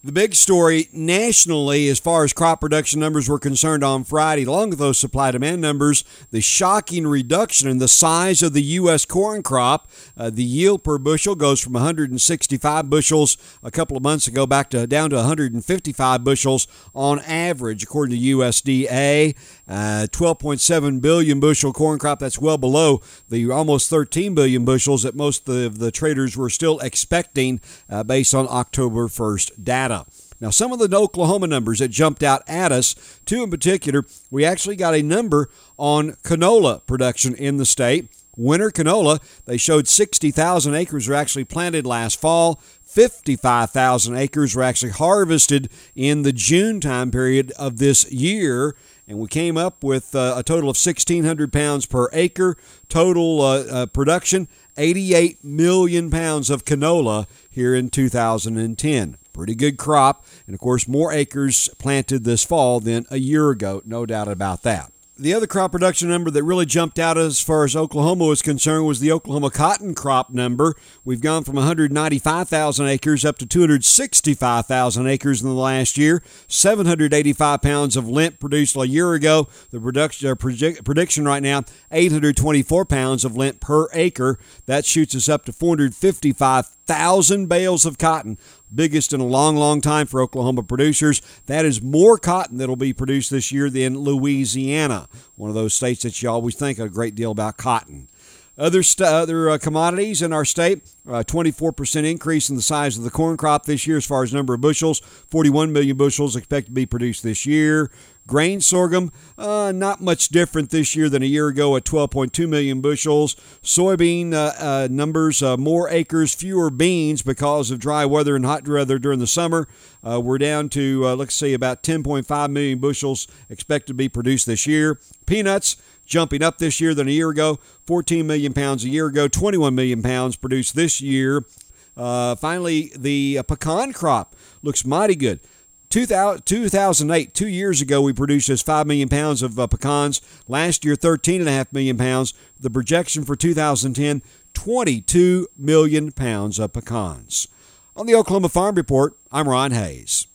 The big story nationally as far as crop production numbers were concerned on Friday, along with those supply-demand numbers, the shocking reduction in the size of the U.S. corn crop. The yield per bushel goes from 165 bushels a couple of months ago down to 155 bushels on average, according to USDA. 12.7 billion bushel corn crop. That's well below the almost 13 billion bushels that most of the traders were still expecting based on October 1st data. Now, some of the Oklahoma numbers that jumped out at us, two in particular, we actually got a number on canola production in the state. Winter canola, they showed 60,000 acres were actually planted last fall. 55,000 acres were actually harvested in the June time period of this year. And we came up with a total of 1,600 pounds per acre. Total production, 88 million pounds of canola here in 2010. Pretty good crop. And, of course, more acres planted this fall than a year ago. No doubt about that. The other crop production number that really jumped out as far as Oklahoma was concerned was the Oklahoma cotton crop number. We've gone from 195,000 acres up to 265,000 acres in the last year. 785 pounds of lint produced a year ago. The prediction right now, 824 pounds of lint per acre. That shoots us up to 455,000 bales of cotton. Biggest in a long, long time for Oklahoma producers. That is more cotton that will be produced this year than Louisiana, one of those states that you always think a great deal about cotton. Other commodities in our state, 24% increase in the size of the corn crop this year as far as number of bushels. 41 million bushels expected to be produced this year. Grain sorghum, not much different this year than a year ago at 12.2 million bushels. Soybean numbers, more acres, fewer beans because of dry weather and hot weather during the summer. We're down to, about 10.5 million bushels expected to be produced this year. Peanuts, jumping up this year than a year ago. 14 million pounds a year ago, 21 million pounds produced this year. Finally, the pecan crop looks mighty good. 2008, 2 years ago, we produced just 5 million pounds of pecans. Last year, 13.5 million pounds. The projection for 2010, 22 million pounds of pecans. On the Oklahoma Farm Report, I'm Ron Hayes.